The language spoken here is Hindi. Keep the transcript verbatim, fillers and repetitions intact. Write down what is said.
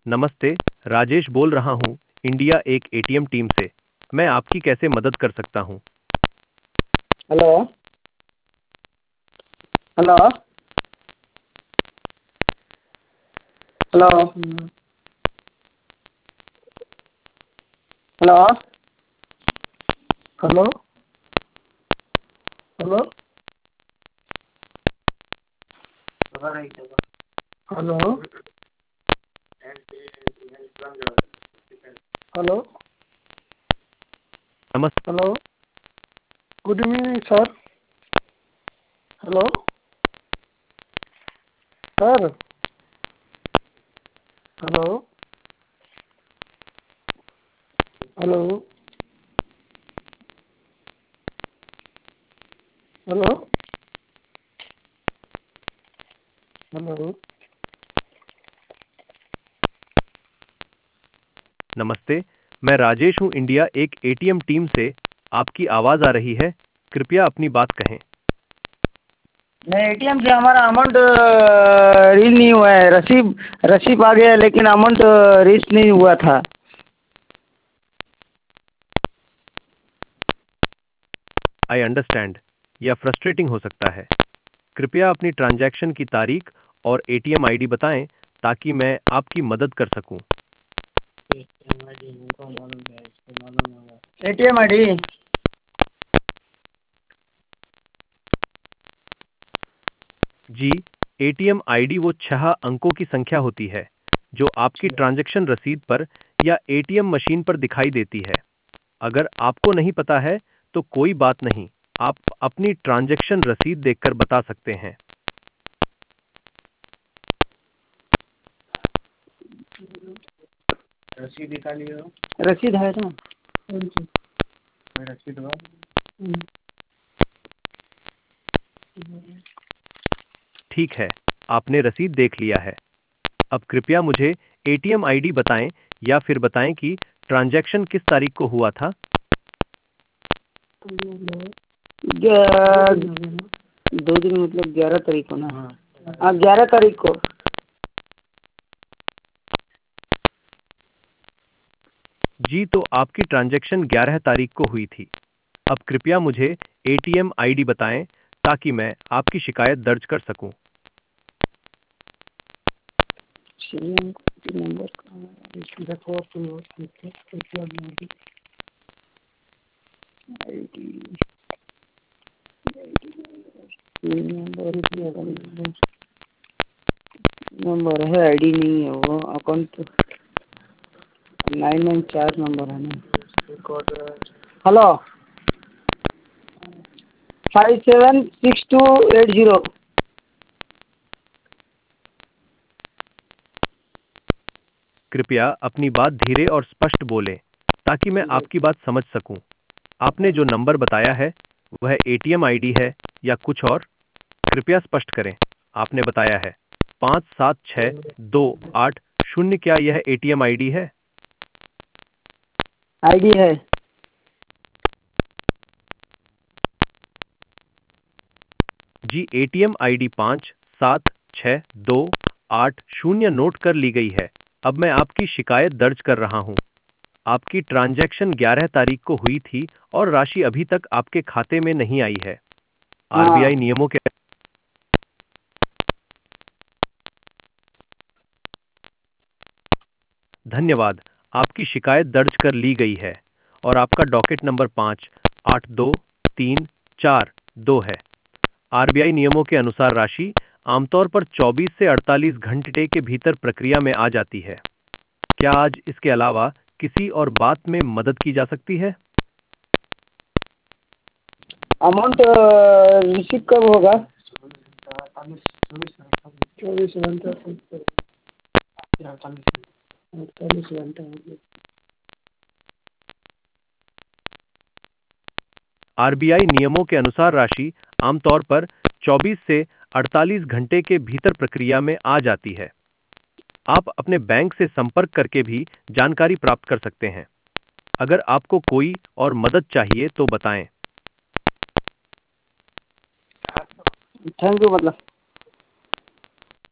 नमस्ते, राजेश बोल रहा हूँ, इंडिया एक एटीएम टीम से। मैं आपकी कैसे मदद कर सकता हूँ? Hello hello hello hello hello hello hello hello नमस्ते। Hello good evening sir. Hello sir. Hello hello hello hello नमस्ते, मैं राजेश हूँ, इंडिया एक एटीएम टीम से। आपकी आवाज़ आ रही है, कृपया अपनी बात कहें। नहीं, एटीएम से हमारा अमाउंट रील नहीं हुआ है। रसीद रसीद आ गया है, लेकिन अमाउंट रीच नहीं हुआ था। आई अंडरस्टैंड, यह फ्रस्ट्रेटिंग हो सकता है। कृपया अपनी ट्रांजैक्शन की तारीख और एटीएम आईडी बताएं ताकि मैं आपकी मदद कर सकूं। एटीएम आई डी जी, एटीएम आईडी वो छह अंकों की संख्या होती है जो आपकी ट्रांजैक्शन रसीद पर या एटीएम मशीन पर दिखाई देती है। अगर आपको नहीं पता है तो कोई बात नहीं, आप अपनी ट्रांजैक्शन रसीद देखकर बता सकते हैं। रसीद निकालिए। रसीद है ना? रसीद हुआ। ठीक है, आपने रसीद देख लिया है। अब कृपया मुझे एटीएम आईडी बताएं या फिर बताएं कि ट्रांजैक्शन किस तारीख को हुआ था। ग्या- दो दिन मतलब ग्यारह तारीख को ना? हाँ, ग्यारह तारीख को। जी, तो आपकी ट्रांजैक्शन ग्यारह तारीख को हुई थी। अब कृपया मुझे एटीएम आईडी बताएं ताकि मैं आपकी शिकायत दर्ज कर सकूं। नंबर नंबर है, आईडी नहीं है। वो अकाउंट नाइन नाइन चार नंबर है ना? Hello, five seven six two eight zero. कृपया अपनी बात धीरे और स्पष्ट बोलें ताकि मैं आपकी बात समझ सकूं। आपने जो नंबर बताया है वह एटीएम आईडी है या कुछ और? कृपया स्पष्ट करें। आपने बताया है पाँच सात छः दो आठ शून्य, क्या यह एटीएम आईडी है? आईडी है। जी, एटीएम आईडी पाँच सात छः दो आठ शून्य नोट कर ली गई है। अब मैं आपकी शिकायत दर्ज कर रहा हूं। आपकी ट्रांजैक्शन ग्यारह तारीख को हुई थी और राशि अभी तक आपके खाते में नहीं आई है। हाँ। आरबीआई नियमों के धन्यवाद, आपकी शिकायत दर्ज कर ली गई है और आपका डॉकेट नंबर पाँच आठ दो तीन चार दो है। आरबीआई नियमों के अनुसार राशि आमतौर पर चौबीस से अड़तालीस घंटे के भीतर प्रक्रिया में आ जाती है। क्या आज इसके अलावा किसी और बात में मदद की जा सकती है? अमाउंट रिसीव कब होगा? चौबीस घंटा अड़तालीस घंटा हो गया। आरबीआई नियमों के अनुसार राशि आमतौर पर चौबीस से अड़तालीस घंटे के भीतर प्रक्रिया में आ जाती है। आप अपने बैंक से संपर्क करके भी जानकारी प्राप्त कर सकते हैं। अगर आपको कोई और मदद चाहिए तो बताएं। थैंक यू मतलब